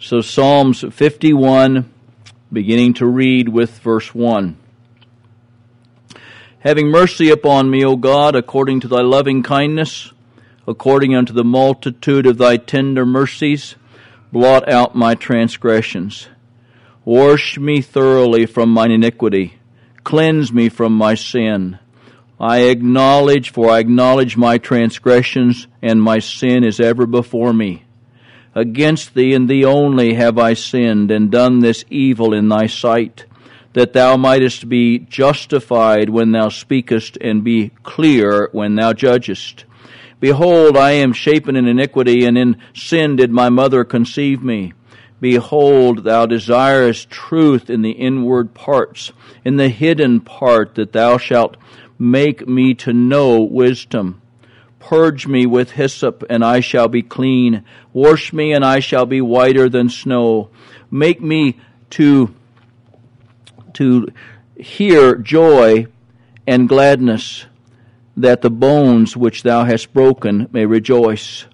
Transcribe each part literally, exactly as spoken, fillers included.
So Psalms fifty-one, beginning to read with verse one. Having mercy upon me, O God, according to thy loving kindness, according unto the multitude of thy tender mercies, blot out my transgressions. Wash me thoroughly from mine iniquity. Cleanse me from my sin. I acknowledge, for I acknowledge my transgressions, and my sin is ever before me. Against thee and thee only have I sinned, and done this evil in thy sight, that thou mightest be justified when thou speakest, and be clear when thou judgest. Behold, I am shapen in iniquity, and in sin did my mother conceive me. Behold, thou desirest truth in the inward parts, in the hidden part, that thou shalt make me to know wisdom. Purge me with hyssop, and I shall be clean. Wash me, and I shall be whiter than snow. Make me to, to hear joy and gladness, that the bones which thou hast broken may rejoice.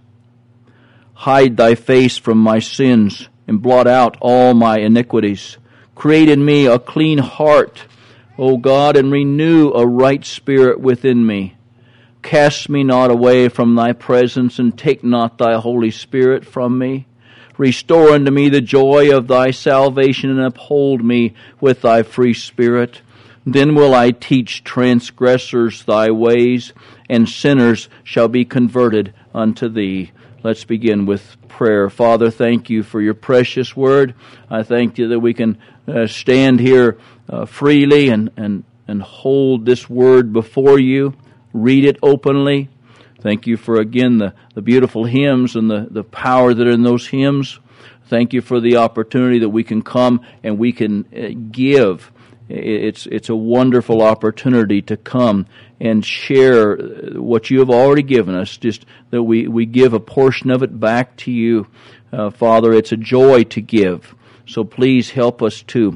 Hide thy face from my sins, and blot out all my iniquities. Create in me a clean heart, O God, and renew a right spirit within me. Cast me not away from thy presence, and take not thy Holy Spirit from me. Restore unto me the joy of thy salvation, and uphold me with thy free spirit. Then will I teach transgressors thy ways, and sinners shall be converted unto thee. Let's begin with prayer. Father, thank you for your precious word. I thank you that we can uh, stand here uh, freely and, and, and hold this word before you. Read it openly. Thank you for, again, the, the beautiful hymns and the, the power that are in those hymns. Thank you for the opportunity that we can come and we can uh, give. It's, it's a wonderful opportunity to come and share what you have already given us, just that we, we give a portion of it back to you. Uh, Father, it's a joy to give. So please help us to,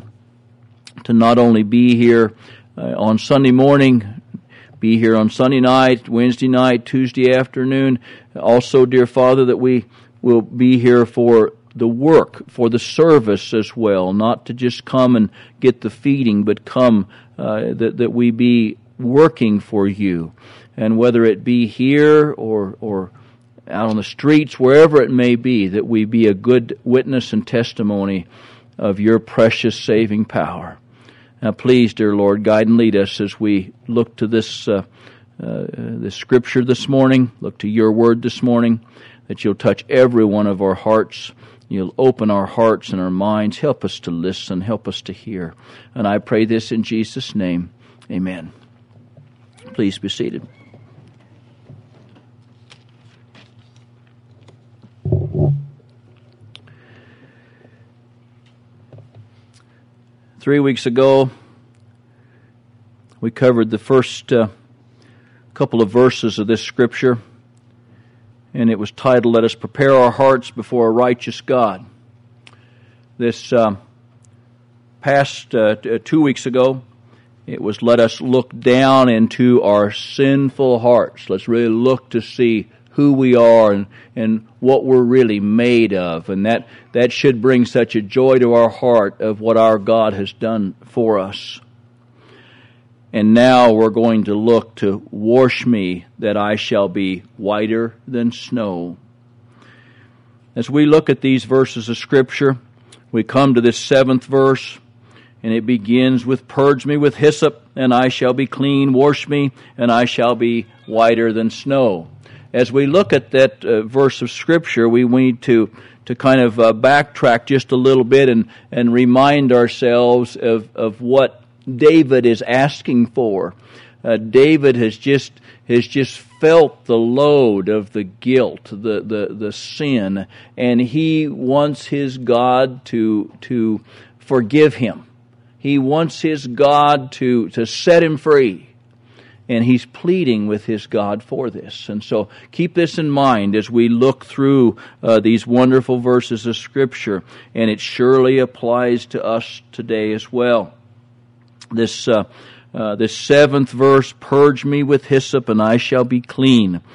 to not only be here uh, on Sunday morning, be here on Sunday night, Wednesday night, Tuesday afternoon. Also, dear Father, that we will be here for the work, for the service as well, not to just come and get the feeding, but come uh, that, that we be working for you. And whether it be here or, or out on the streets, wherever it may be, that we be a good witness and testimony of your precious saving power. Now, please, dear Lord, guide and lead us as we look to this uh, uh, this scripture this morning, look to your word this morning, that you'll touch every one of our hearts. You'll open our hearts and our minds. Help us to listen. Help us to hear. And I pray this in Jesus' name. Amen. Please be seated. Three weeks ago, we covered the first uh, couple of verses of this scripture, and it was titled, Let Us Prepare Our Hearts Before a Righteous God. This uh, past uh, t- two weeks ago, it was Let Us Look Down into Our Sinful Hearts. Let's really look to see who we are and, and what we're really made of. And that, that should bring such a joy to our heart of what our God has done for us. And now we're going to look to wash me that I shall be whiter than snow. As we look at these verses of Scripture, we come to this seventh verse, and it begins with, Purge me with hyssop, and I shall be clean. Wash me, and I shall be whiter than snow. As we look at that uh, verse of Scripture, we need to, to kind of uh, backtrack just a little bit and, and remind ourselves of, of what David is asking for. Uh, David has just has just felt the load of the guilt, the, the, the sin, and he wants his God to to forgive him. He wants his God to, to set him free. And he's pleading with his God for this. And so keep this in mind as we look through uh, these wonderful verses of Scripture. And it surely applies to us today as well. This uh, uh, this seventh verse, Purge me with hyssop and I shall be clean.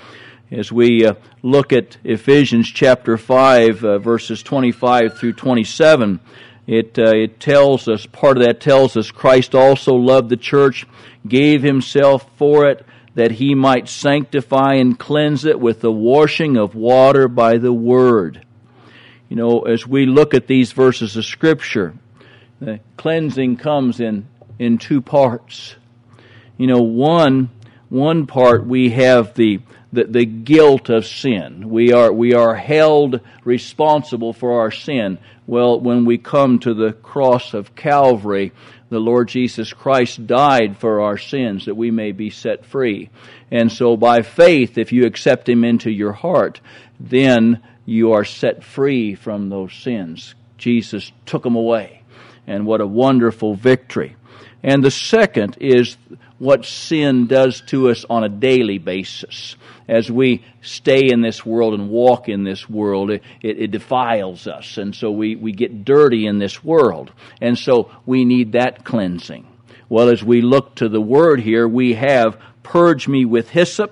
As we uh, look at Ephesians chapter five, uh, verses twenty-five through twenty-seven, it uh, it tells us, part of that tells us, Christ also loved the church, gave himself for it, that he might sanctify and cleanse it with the washing of water by the word. You know, as we look at these verses of Scripture, the cleansing comes in, in two parts. You know, one one part we have the The, the guilt of sin. We are we are held responsible for our sin. Well, when we come to the cross of Calvary, the Lord Jesus Christ died for our sins that we may be set free. And so by faith, if you accept Him into your heart, then you are set free from those sins. Jesus took them away. And what a wonderful victory. And the second is what sin does to us on a daily basis. As we stay in this world and walk in this world, it, it, it defiles us. And so we, we get dirty in this world. And so we need that cleansing. Well, as we look to the word here, we have, purge me with hyssop,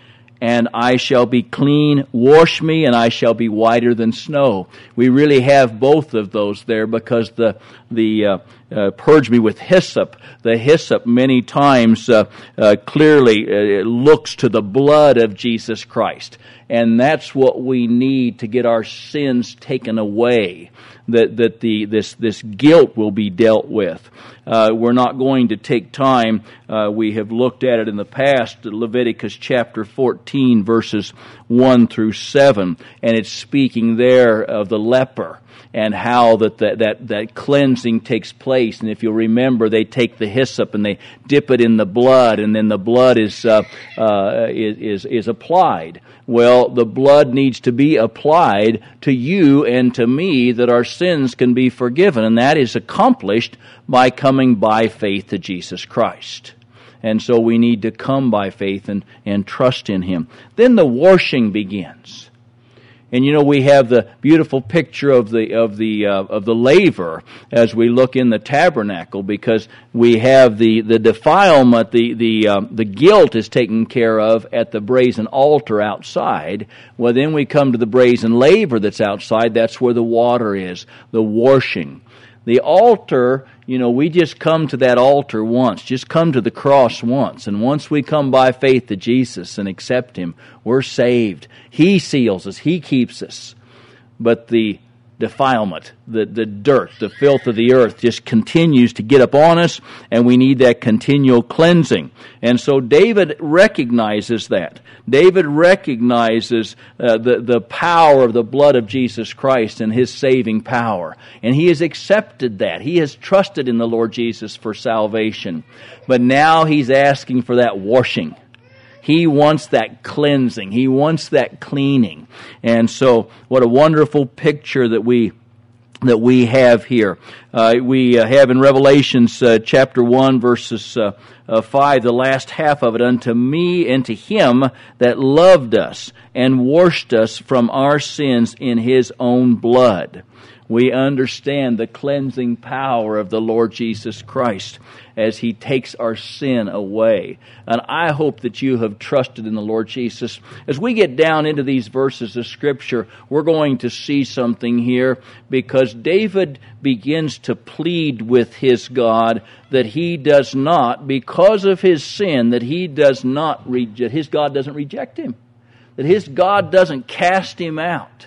and I shall be clean. Wash me, and I shall be whiter than snow. We really have both of those there, because the the uh, uh, purge me with hyssop. The hyssop many times uh, uh, clearly uh, looks to the blood of Jesus Christ, and that's what we need to get our sins taken away. That that the this this guilt will be dealt with. Uh, we're not going to take time. Uh, we have looked at it in the past, Leviticus chapter fourteen, verses one through seven, and it's speaking there of the leper and how that, that that that cleansing takes place. And if you'll remember, they take the hyssop and they dip it in the blood, and then the blood is uh, uh, is is applied. Well, the blood needs to be applied to you and to me, that our sins can be forgiven, and that is accomplished by coming by faith to Jesus Christ. And so we need to come by faith and, and trust in Him. Then the washing begins. And you know, we have the beautiful picture of the of the uh, of the laver as we look in the tabernacle, because we have the, the defilement, the the um, the guilt is taken care of at the brazen altar outside. Well, then we come to the brazen laver that's outside. That's where the water is, the washing. The altar, you know, we just come to that altar once, just come to the cross once. And once we come by faith to Jesus and accept Him, we're saved. He seals us. He keeps us. But the defilement, the, the dirt, the filth of the earth just continues to get up on us, and we need that continual cleansing. And so David recognizes that. David recognizes uh, the, the power of the blood of Jesus Christ and His saving power. And he has accepted that. He has trusted in the Lord Jesus for salvation. But now he's asking for that washing. He wants that cleansing. He wants that cleaning. And so, what a wonderful picture that we that we have here. Uh, we uh, have in Revelations uh, chapter one, verses uh, uh, five, the last half of it, unto me and to Him that loved us and washed us from our sins in His own blood. We understand the cleansing power of the Lord Jesus Christ as He takes our sin away. And I hope that you have trusted in the Lord Jesus. As we get down into these verses of Scripture, we're going to see something here, because David begins to plead with his God that he does not, because of his sin, that he does not reject, his God doesn't reject him, that his God doesn't cast him out.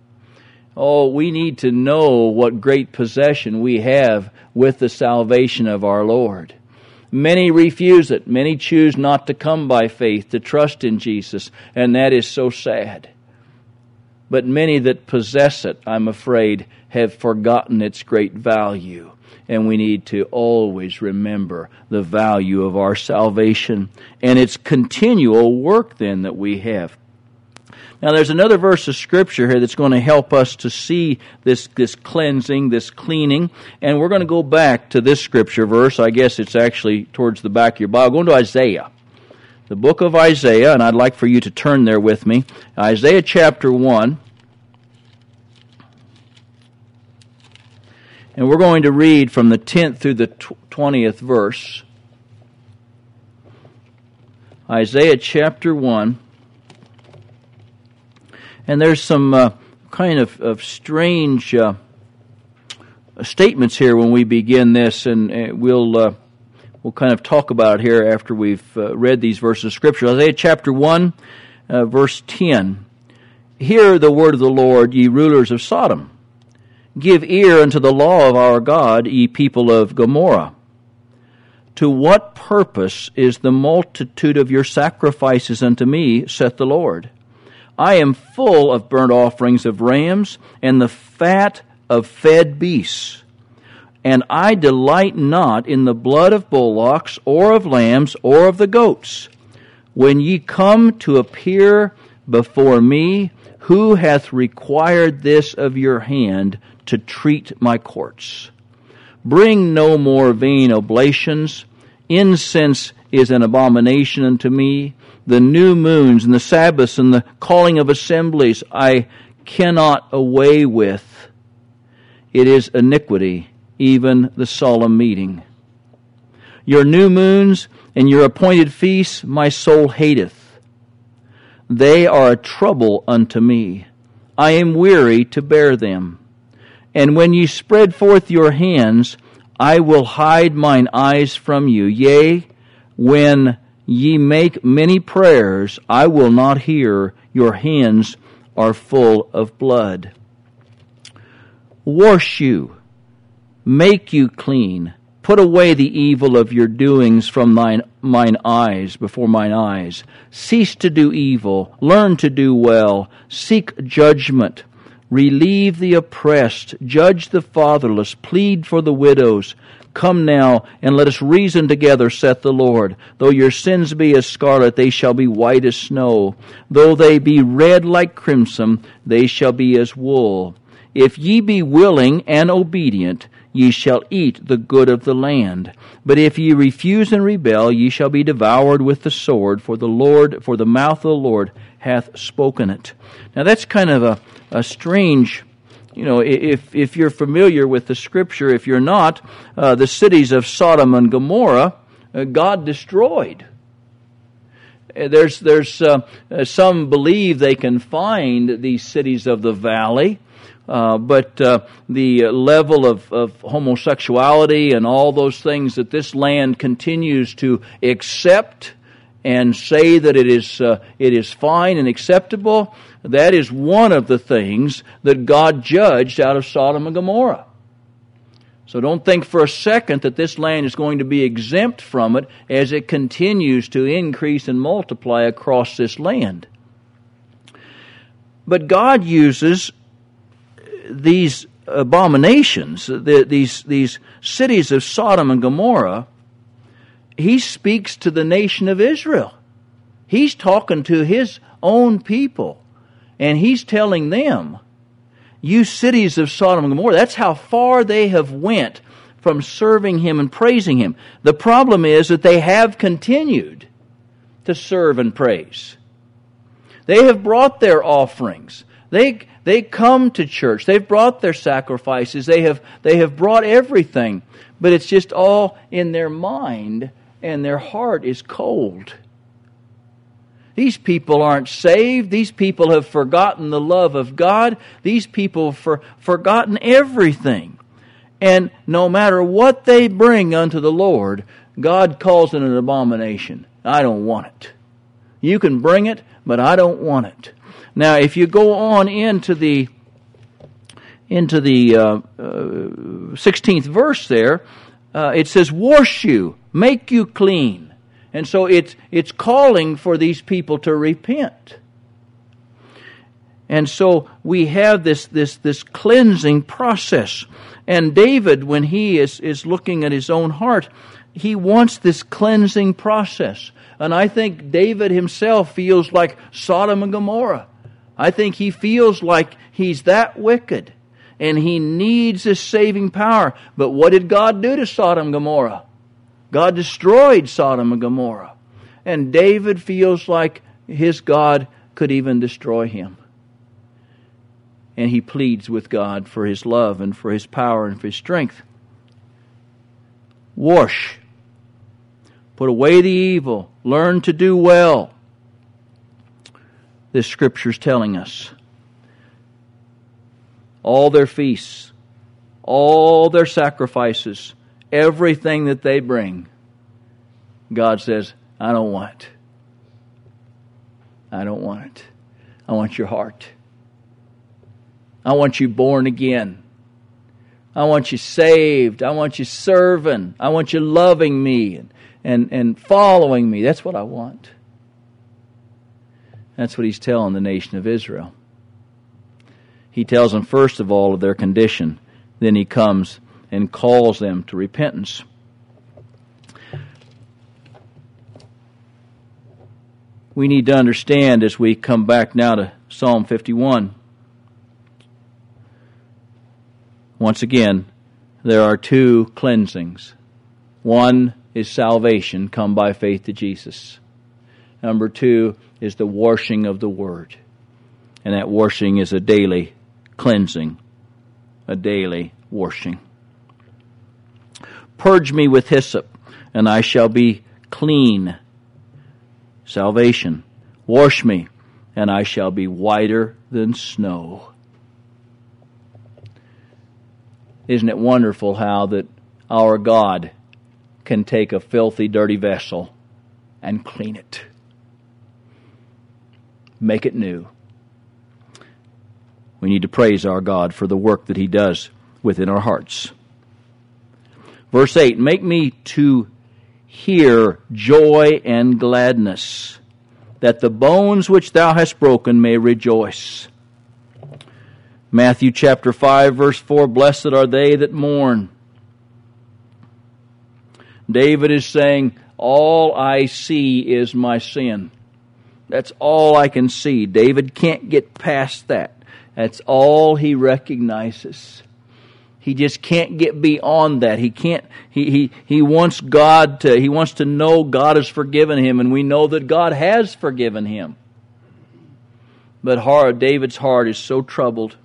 Oh, we need to know what great possession we have with the salvation of our Lord. Many refuse it. Many choose not to come by faith, to trust in Jesus, and that is so sad. But many that possess it, I'm afraid, have forgotten its great value. And we need to always remember the value of our salvation and its continual work then that we have. Now, there's another verse of Scripture here that's going to help us to see this, this cleansing, this cleaning. And we're going to go back to this Scripture verse. I guess it's actually towards the back of your Bible. Going to Isaiah. The book of Isaiah, and I'd like for you to turn there with me. Isaiah chapter one. And we're going to read from the tenth through the twentieth verse. Isaiah chapter one. And there's some uh, kind of, of strange uh, statements here when we begin this, and uh, we'll uh, we'll kind of talk about it here after we've uh, read these verses of Scripture. Isaiah chapter one, uh, verse ten. Hear the word of the Lord, ye rulers of Sodom. Give ear unto the law of our God, ye people of Gomorrah. To what purpose is the multitude of your sacrifices unto me, saith the Lord? I am full of burnt offerings of rams, and the fat of fed beasts. And I delight not in the blood of bullocks, or of lambs, or of the goats. When ye come to appear before me, who hath required this of your hand to treat my courts? Bring no more vain oblations. Incense is an abomination unto me. The new moons and the Sabbaths and the calling of assemblies I cannot away with. It is iniquity, even the solemn meeting. Your new moons and your appointed feasts my soul hateth. They are a trouble unto me. I am weary to bear them. And when ye spread forth your hands, I will hide mine eyes from you. Yea, when ye make many prayers, I will not hear. Your hands are full of blood. Wash you, make you clean. Put away the evil of your doings from thine, mine eyes, before mine eyes. Cease to do evil, learn to do well, seek judgment. Relieve the oppressed, judge the fatherless, plead for the widows. Come now, and let us reason together, saith the Lord. Though your sins be as scarlet, they shall be white as snow. Though they be red like crimson, they shall be as wool. If ye be willing and obedient, ye shall eat the good of the land. But if ye refuse and rebel, ye shall be devoured with the sword, for the Lord, for the mouth of the Lord hath spoken it. Now that's kind of a, a strange, you know, if if you're familiar with the Scripture, if you're not, uh, the cities of Sodom and Gomorrah, uh, God destroyed. There's there's uh, some believe they can find these cities of the valley. Uh, but uh, the level of, of homosexuality and all those things that this land continues to accept and say that it is uh, it is fine and acceptable, that is one of the things that God judged out of Sodom and Gomorrah. So don't think for a second that this land is going to be exempt from it as it continues to increase and multiply across this land. But God uses these abominations, the, these these cities of Sodom and Gomorrah, He speaks to the nation of Israel. He's talking to His own people, and He's telling them, you cities of Sodom and Gomorrah, that's how far they have went from serving Him and praising Him. The problem is that they have continued to serve and praise. They have brought their offerings. They They come to church. They've brought their sacrifices. They have they have brought everything. But it's just all in their mind, and their heart is cold. These people aren't saved. These people have forgotten the love of God. These people have for, forgotten everything. And no matter what they bring unto the Lord, God calls it an abomination. I don't want it. You can bring it, but I don't want it. Now, if you go on into the into the uh, uh, sixteenth verse there, uh, it says, "Wash you, make you clean," and so it's it's calling for these people to repent. And so we have this this this cleansing process. And David, when he is is looking at his own heart, he wants this cleansing process. And I think David himself feels like Sodom and Gomorrah. I think he feels like he's that wicked, and he needs this saving power. But what did God do to Sodom and Gomorrah? God destroyed Sodom and Gomorrah. And David feels like his God could even destroy him. And he pleads with God for His love and for His power and for His strength. Wash. Put away the evil. Learn to do well. This Scripture's telling us. all their feasts, all their sacrifices, everything that they bring, God says, I don't want it. I don't want it. I want your heart. I want you born again. I want you saved. I want you serving. I want you loving me and, and, and following me. That's what I want. That's what He's telling the nation of Israel. He tells them first of all of their condition. Then He comes and calls them to repentance. We need to understand as we come back now to Psalm fifty-one. Once again, there are two cleansings. One is salvation, come by faith to Jesus. Number two is the washing of the Word. And that washing is a daily cleansing, a daily washing. Purge me with hyssop, and I shall be clean. Salvation. Wash me, and I shall be whiter than snow. Isn't it wonderful how that our God can take a filthy, dirty vessel and clean it? Make it new. We need to praise our God for the work that He does within our hearts. Verse eight, make me to hear joy and gladness, that the bones which Thou hast broken may rejoice. Matthew chapter five, verse four, blessed are they that mourn. David is saying, all I see is my sin. That's all I can see. David can't get past that. That's all he recognizes. He just can't get beyond that. He can't, he, he, he wants God to, he wants to know God has forgiven him, and we know that God has forgiven him. But heart, David's heart is so troubled.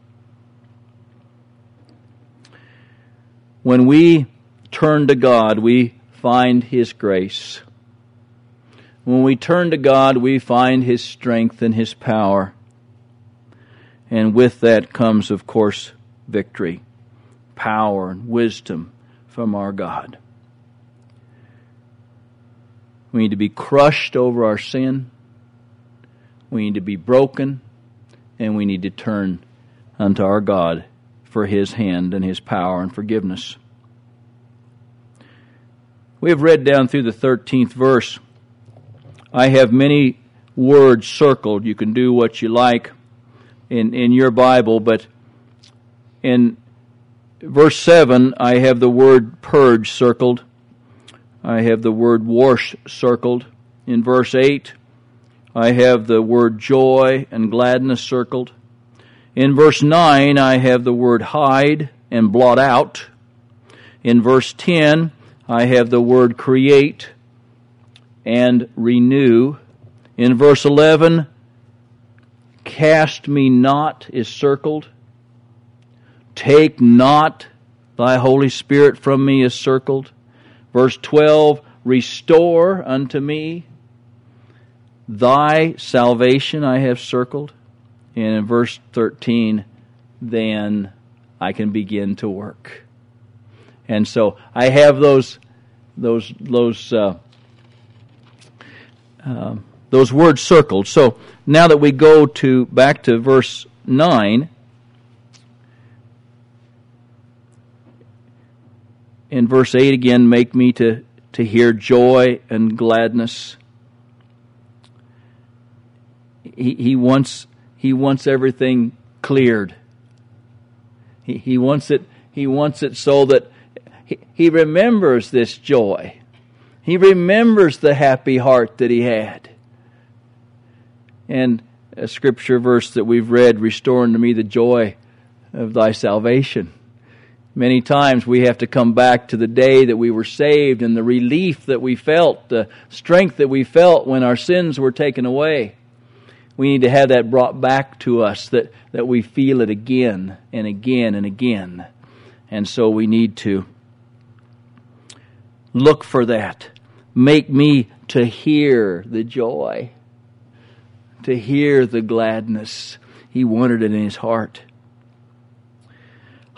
When we turn to God, we find His grace. When we turn to God, we find His strength and His power. And with that comes, of course, victory, power, and wisdom from our God. We need to be crushed over our sin. We need to be broken. And we need to turn unto our God for His hand and His power and forgiveness. We have read down through the thirteenth verse. I have many words circled. You can do what you like in, in your Bible, but in verse seven, I have the word purge circled. I have the word wash circled. In verse eight, I have the word joy and gladness circled. In verse nine, I have the word hide and blot out. In verse ten, I have the word create and renew. In verse eleven, cast me not is circled. Take not thy Holy Spirit from me is circled. Verse twelve, restore unto me thy salvation I have circled. And in verse thirteen, then I can begin to work. And so I have those those those uh, uh, those words circled. So now that we go to back to verse nine, in verse eight again, make me to, to hear joy and gladness. He he wants he wants everything cleared. He he wants it he wants it so that he, he remembers this joy. He remembers the happy heart that he had. And a scripture verse that we've read, restore unto me the joy of thy salvation. Many times we have to come back to the day that we were saved and the relief that we felt, the strength that we felt when our sins were taken away. We need to have that brought back to us, that, that we feel it again and again and again. And so we need to look for that. Make me to hear the joy, to hear the gladness. He wanted it in his heart.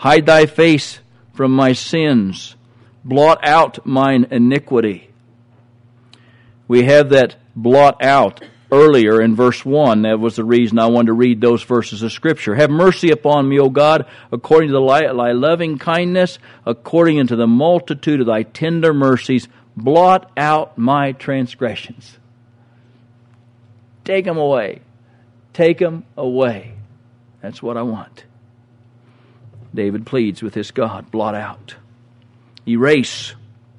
Hide thy face from my sins. Blot out mine iniquity. We have that blot out earlier in verse one. That was the reason I wanted to read those verses of Scripture. Have mercy upon me, O God, according to thy loving kindness, according unto the multitude of thy tender mercies. Blot out my transgressions. Take them away. Take them away. That's what I want. David pleads with his God. Blot out. Erase.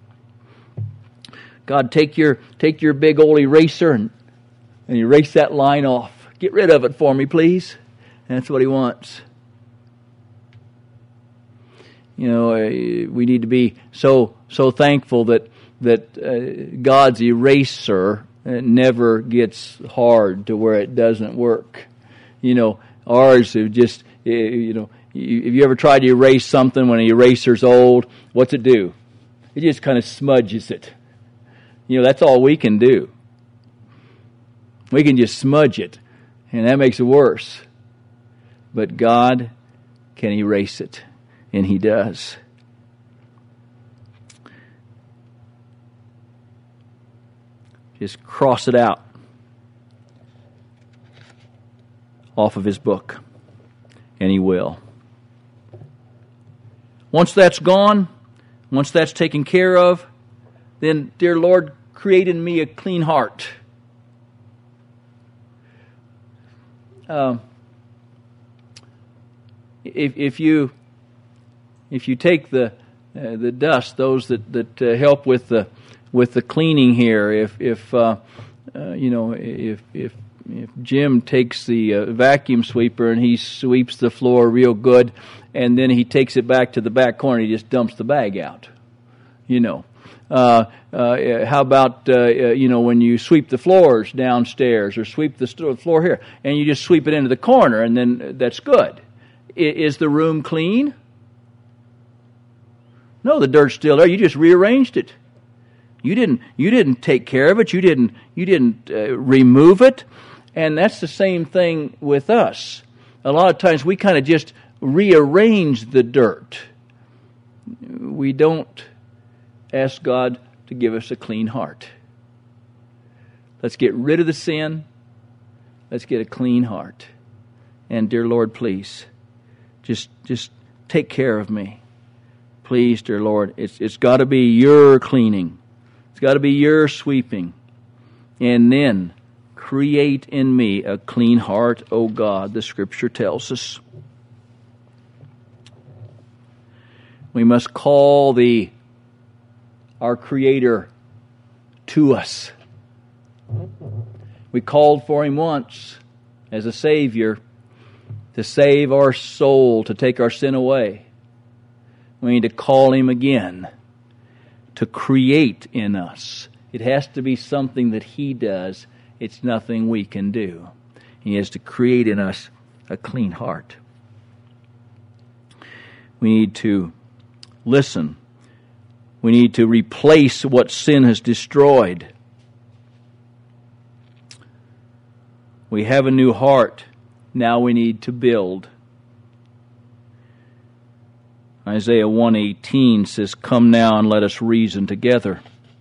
God, take your take your big old eraser and, and erase that line off. Get rid of it for me, please. And that's what he wants. You know, we need to be so so thankful that that uh, God's eraser never gets hard to where it doesn't work. You know, ours have just, you know, if you ever tried to erase something when an eraser's old, what's it do? It just kind of smudges it. You know, that's all we can do. We can just smudge it, and that makes it worse. But God can erase it, and He does. Just cross it out off of His book, and He will. Once that's gone, once that's taken care of, then, dear Lord, create in me a clean heart. Uh, if, if you if you take the uh, the dust, those that that uh, help with the with the cleaning here, if if uh, uh, you know if if if Jim takes the uh, vacuum sweeper and he sweeps the floor real good, and then he takes it back to the back corner, he just dumps the bag out. You know. Uh, uh, how about, uh, you know, when you sweep the floors downstairs or sweep the floor here and you just sweep it into the corner and then that's good. I, is the room clean? No, the dirt's still there. You just rearranged it. You didn't, you didn't take care of it. You didn't, you didn't uh, remove it. And that's the same thing with us. A lot of times we kind of just rearrange the dirt. We don't ask God to give us a clean heart. Let's get rid of the sin. Let's get a clean heart. And dear Lord, please, just just take care of me. Please, dear Lord, it's it's got to be your cleaning. It's got to be your sweeping. And then create in me a clean heart, O God, the Scripture tells us. We must call the our Creator to us. We called for Him once as a Savior to save our soul, to take our sin away. We need to call Him again to create in us. It has to be something that He does. It's nothing we can do. He has to create in us a clean heart. We need to listen. We need to replace what sin has destroyed. We have a new heart. Now we need to build. Isaiah one eighteen says, "Come now and let us reason together."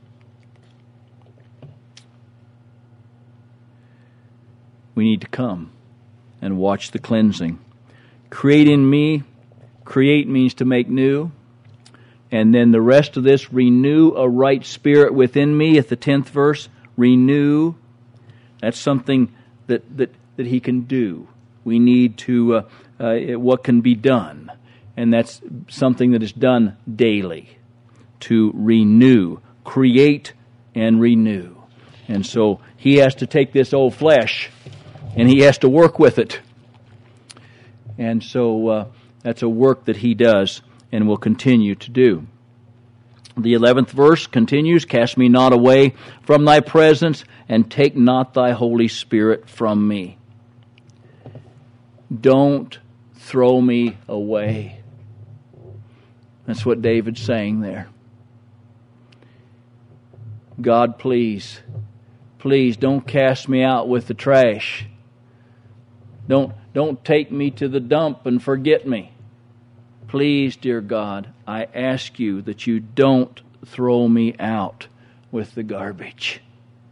We need to come and watch the cleansing. Create in me. Create means to make new. And then the rest of this, renew a right spirit within me at the tenth verse. Renew. That's something that, that, that He can do. We need to, uh, uh, what can be done. And that's something that is done daily. To renew. Create and renew. And so He has to take this old flesh and He has to work with it. And so uh, that's a work that He does and will continue to do. The eleventh verse continues, "Cast me not away from thy presence, and take not thy Holy Spirit from me." Don't throw me away. That's what David's saying there. God, please, please don't cast me out with the trash. Don't, don't take me to the dump and forget me. please, dear God, I ask you that you don't throw me out with the garbage.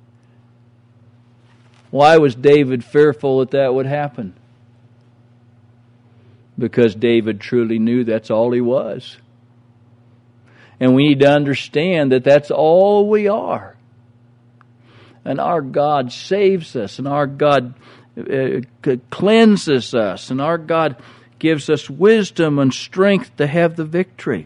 Why was David fearful that that would happen? Because David truly knew that's all he was. And we need to understand that that's all we are. And our God saves us, and our God uh, cleanses us, and our God gives us wisdom and strength to have the victory.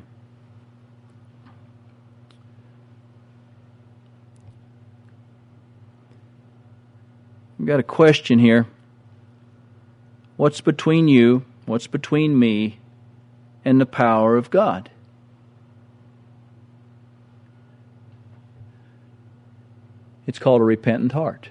We've got a question here. What's between you, what's between me, and the power of God? It's called a repentant heart.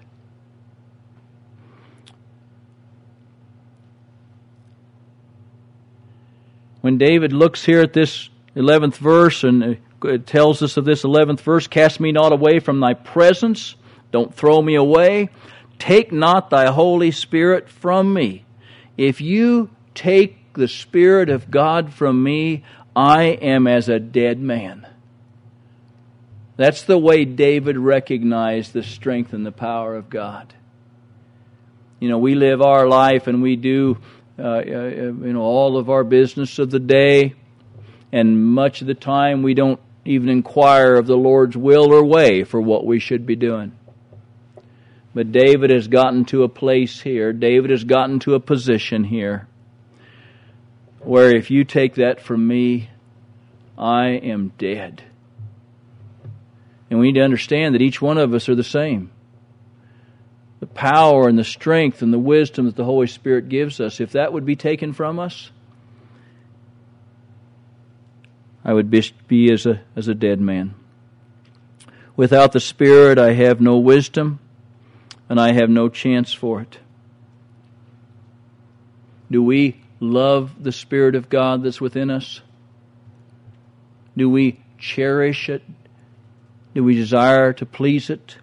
When David looks here at this eleventh verse, and it tells us of this eleventh verse, cast me not away from thy presence, don't throw me away, take not thy Holy Spirit from me. If you take the Spirit of God from me, I am as a dead man. That's the way David recognized the strength and the power of God. You know, we live our life and we do uh, uh, you know, all of our business of the day, and much of the time we don't even inquire of the Lord's will or way for what we should be doing. But David has gotten to a place here, David has gotten to a position here, where if you take that from me, I am dead. And we need to understand that each one of us are the same. The power and the strength and the wisdom that the Holy Spirit gives us, if that would be taken from us, I would be, be as a, as a dead man. Without the Spirit, I have no wisdom, and I have no chance for it. Do we love the Spirit of God that's within us? Do we cherish it? Do we desire to please it?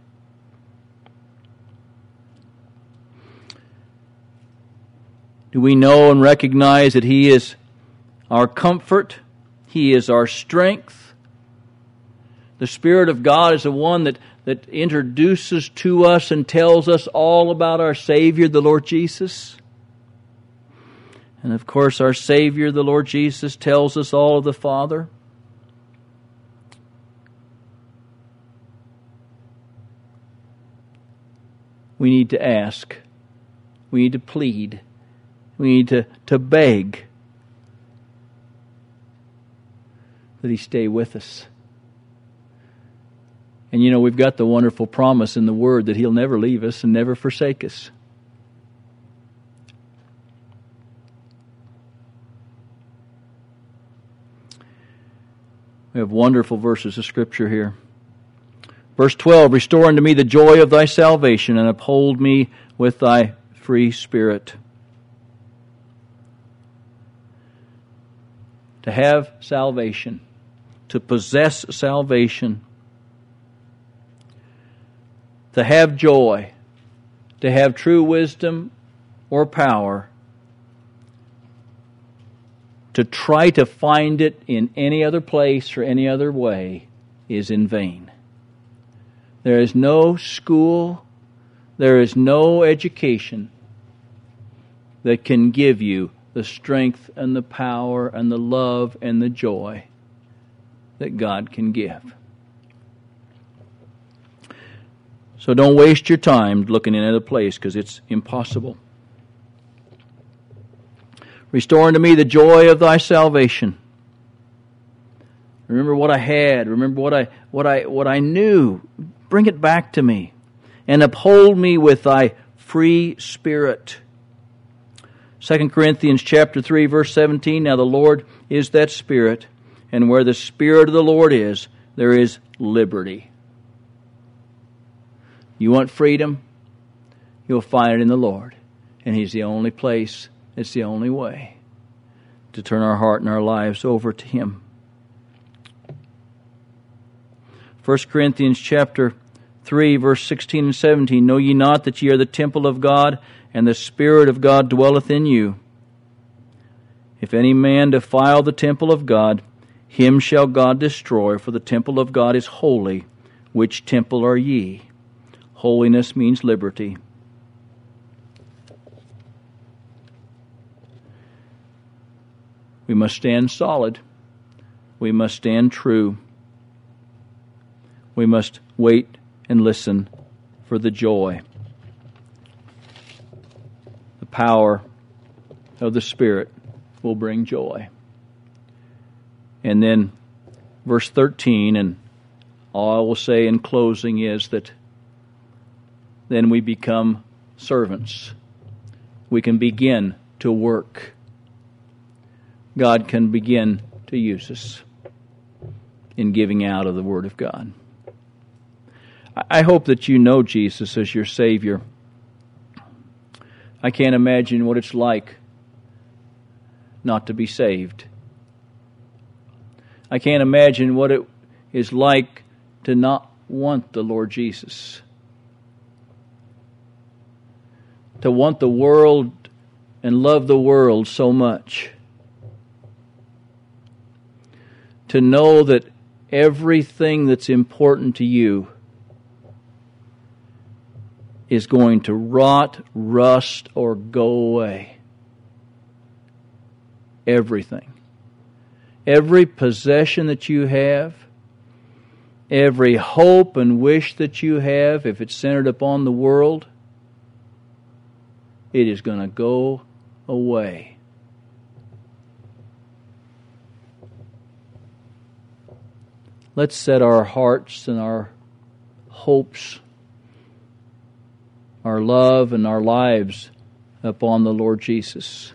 Do we know and recognize that He is our comfort? He is our strength. The Spirit of God is the one that, that introduces to us and tells us all about our Savior, the Lord Jesus. And of course, our Savior, the Lord Jesus, tells us all of the Father. We need to ask. We need to plead. We need to, to beg that He stay with us. And you know, we've got the wonderful promise in the Word that He'll never leave us and never forsake us. We have wonderful verses of Scripture here. Verse twelve, restore unto me the joy of thy salvation, and uphold me with thy free spirit. To have salvation, to possess salvation, to have joy, to have true wisdom or power, to try to find it in any other place or any other way is in vain. There is no school, there is no education that can give you the strength and the power and the love and the joy that God can give. So don't waste your time looking in another place, because it's impossible. Restore unto me the joy of thy salvation. Remember what I had. Remember what I what I what I knew. Bring it back to me, and uphold me with thy free spirit. Second Corinthians chapter three, verse seventeen. Now the Lord is that Spirit, and where the Spirit of the Lord is, there is liberty. You want freedom? You'll find it in the Lord, and He's the only place. It's the only way to turn our heart and our lives over to Him. First Corinthians chapter three, verse sixteen and seventeen. Know ye not that ye are the temple of God, and the Spirit of God dwelleth in you? If any man defile the temple of God, him shall God destroy, for the temple of God is holy. Which temple are ye? Holiness means liberty. We must stand solid. We must stand true. We must wait and listen for the joy, the power of the Spirit will bring joy. And then verse thirteen, and all I will say in closing is that then we become servants. We can begin to work. God can begin to use us in giving out of the Word of God. I hope that you know Jesus as your Savior. I can't imagine what it's like not to be saved. I can't imagine what it is like to not want the Lord Jesus. To want the world and love the world so much. To know that everything that's important to you is going to rot, rust, or go away. Everything. Every possession that you have, every hope and wish that you have, if it's centered upon the world, it is going to go away. Let's set our hearts and our hopes, our love and our lives upon the Lord Jesus.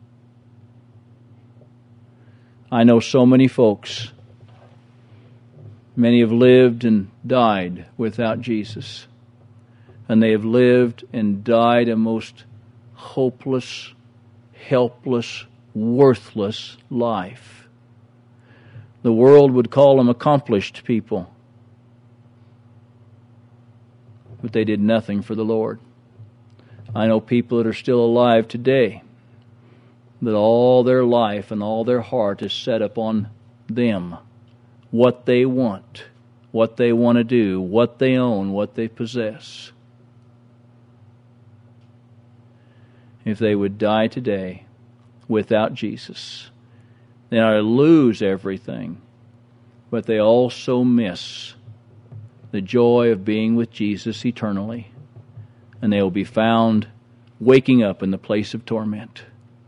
I know so many folks. Many have lived and died without Jesus. And they have lived and died a most hopeless, helpless, worthless life. The world would call them accomplished people. But they did nothing for the Lord. I know people that are still alive today, that all their life and all their heart is set upon them, what they want, what they want to do, what they own, what they possess. If they would die today without Jesus, then I lose everything, but they also miss the joy of being with Jesus eternally, and they will be found waking up in the place of torment.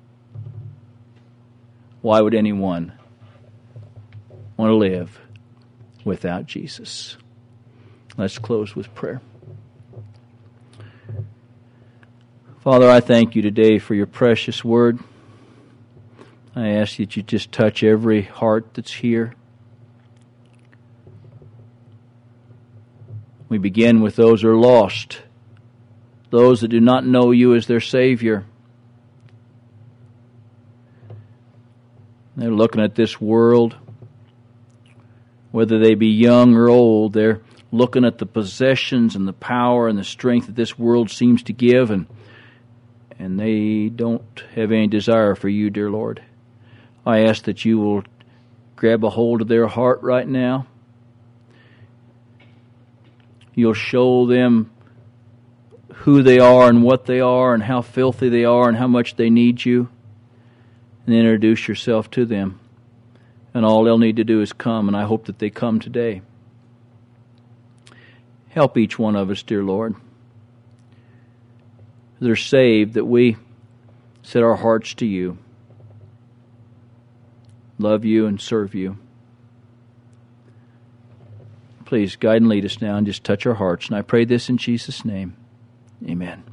Why would anyone want to live without Jesus? Let's close with prayer. Father, I thank you today for your precious word. I ask that you just touch every heart that's here. We begin with those who are lost, those that do not know you as their Savior. They're looking at this world, whether they be young or old. They're looking at the possessions and the power and the strength that this world seems to give, and and they don't have any desire for you, dear Lord. I ask that you will grab a hold of their heart right now. You'll show them who they are and what they are and how filthy they are and how much they need you. And introduce yourself to them. And all they'll need to do is come, and I hope that they come today. Help each one of us, dear Lord. They're saved, that we set our hearts to you, love you and serve you. Please guide and lead us now and just touch our hearts. And I pray this in Jesus' name. Amen.